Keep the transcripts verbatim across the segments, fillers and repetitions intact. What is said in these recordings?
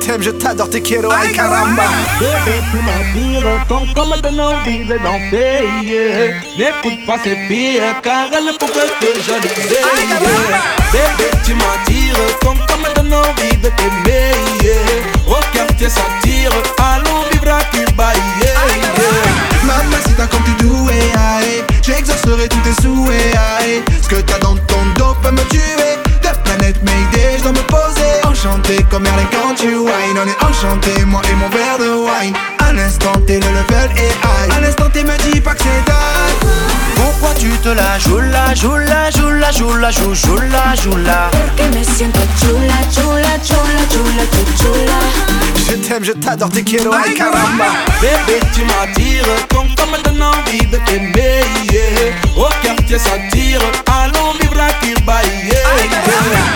t'aime, je t'adore, te quiero, ay caramba. Bébé, tu m'attires, ton corps me donne envie de danser, yeah. N'écoute pas ces filles, car elles ne pourraient te jalouser, yeah. Bébé, tu m'attires, ton corps me donne envie de t'aimer, yeah. Au quartier ça tire, allons vivre à Cuba, yeah, yeah. Mamacita comme tu doué, aïe. J'exaucerai tous tes souhaits, aïe. Ce que t'as dans ton dos peut me tuer. De planète Mayday, je dois me poser. Enchanté comme Merlin quand tu wine. On est enchanté, moi et mon verre de wine. À l'instant t'es le level et high. À l'instant t'es me dis pas que c'est die. Pourquoi tu te la joues la, joues la, joues la, joues la, joues, joues la, joues la? Porque me siento chula, chula, chula, chula, chula, chula. Je t'aime, je t'adore, te quiero, ay caramba. Bébé, tu m'attires, ton corps me donne envie de t'aimer, yeah. Au quartier ça tire, allons vivre à Cuba, yeah, yeah.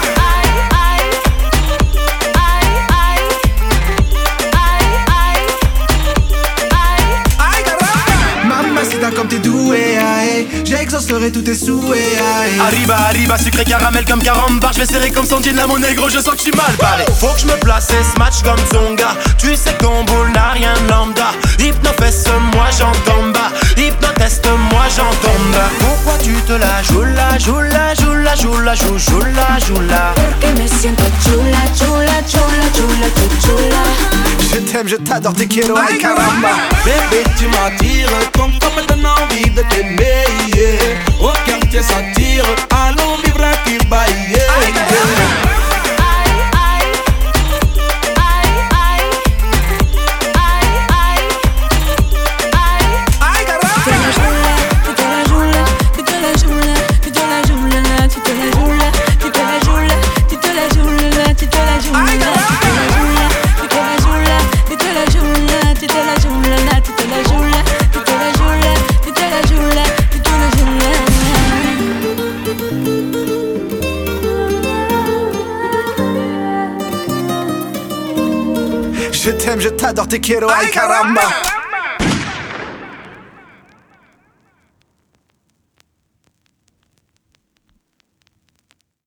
Comme t'es doué, aïe. J'exaucerai tous tes souhaits, aïe. Arriba, arriba, sucré caramel comme carambar. Je vais serrer comme Sandine, mon négro, je sens que je suis mal barré. Faut que je me place et ce match comme Zonga. Tu sais qu'on boule n'a rien de lambda. Hypnofesse, moi j'en tombe. Hypnoteste, moi j'en tombe. Pourquoi tu te la joues la, joues la, joues la, joues la, joues, joues la, joues la? Porque me siento chula, chula, chula, chula, chula, chula. Je t'aime, je t'adore, te quiero, ay caramba. Bébé, tu m'attires, ton corps me donne envie de t'aimer, yeah. Au quartier ça tire, allons vivre à Cuba, yeah, yeah. Je t'aime, je t'adore, te quiero, ay caramba.